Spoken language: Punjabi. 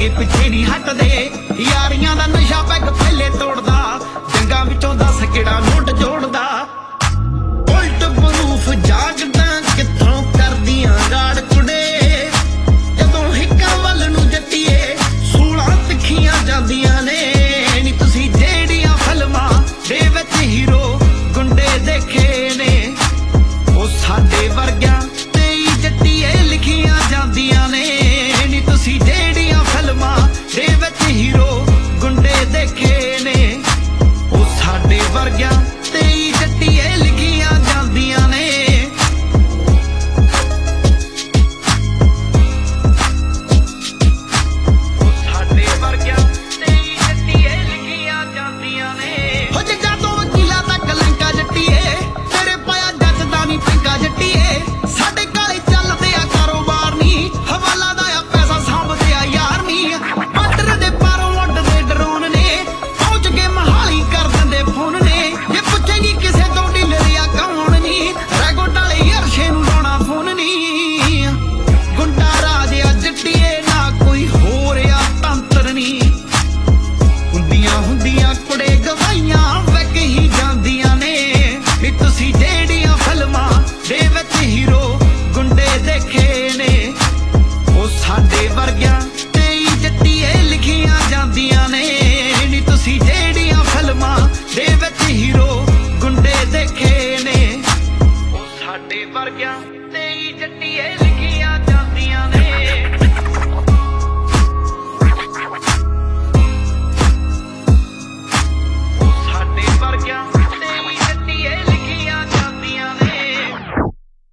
ਅੱਗੇ ਪਿੱਛੇ ਨਹੀਂ ਹਟਦੇ। ਯਾਰੀਆਂ ਦਾ ਨਸ਼ਾ ਪੈਗ ਪਹਿਲੇ ਤੋੜਦਾ, ਜੰਗਾਂ ਵਿੱਚੋਂ 10 ਕਿਹੜਾ ਨੋਟ ਜੋੜਦਾ। ਉਲਟ ਬਰੂਫ ਜਾਗਦਾ ਕਿੱਥੋਂ ਕਰਦੀਆਂ ਗਾੜ ਕੁੜੇ, ਜਦੋਂ ਹਿੱਕਾਂ ਵੱਲ ਨੂੰ ਜੱਟੀਏ ਸੂਲਾਂ ਤਿੱਖੀਆਂ ਜਾਂਦੀਆਂ ਨੇ। ਨੀ ਤੁਸੀਂ ਜਿਹੜੀਆਂ ਫਿਲਮਾਂ ਦੇ ਵਿੱਚ ਹੀਰੋ ਗੁੰਡੇ ਦੇਖੇ ਨੇ, ਉਹ ਸਾਡੇ ਵਰਗਿਆਂ ਤੇ ਹੀ ਜੱਟੀਏ ਲਿਖੀਆਂ ਜਾਂਦੀਆਂ ਨੇ। ਨੀ ਤੁਸੀਂ ਜਿਹੜੀਆਂ ਫਿਲਮਾਂ ਦੇ ਵਿੱਚ ਹੀਰੋ ਗੁੰਡੇ ਦੇਖੇ ਨੇ, ਉਹ ਸਾਡੇ ਵਰਗਿਆਂ ਤੇ ਹੀ ਜੱਟੀਏ